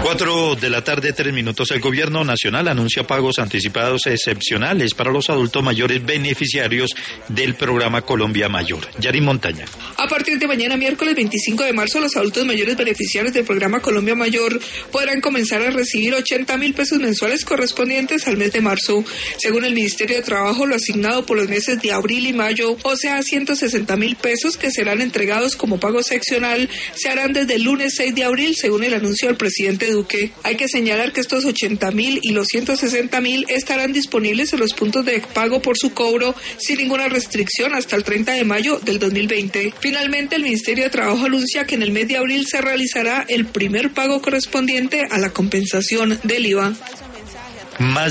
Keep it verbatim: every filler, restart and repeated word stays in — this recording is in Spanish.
Cuatro de la tarde, tres minutos. El Gobierno Nacional anuncia pagos anticipados excepcionales para los adultos mayores beneficiarios del programa Colombia Mayor. Yarin Montaña. A partir de mañana, miércoles veinticinco de marzo, los adultos mayores beneficiarios del programa Colombia Mayor podrán comenzar a recibir ochenta mil pesos mensuales correspondientes al mes de marzo. Según el Ministerio de Trabajo, lo asignado por los meses de abril y mayo, o sea, ciento sesenta mil pesos que serán entregados como pago seccional, se harán desde el lunes seis de abril, según el anuncio del presidente Duque. Hay que señalar que estos ochenta mil y los ciento sesenta mil estarán disponibles en los puntos de pago por su cobro sin ninguna restricción hasta el treinta de mayo del dos mil veinte. Finalmente, el Ministerio de Trabajo anuncia que en el mes de abril se realizará el primer pago correspondiente a la compensación del I V A. Más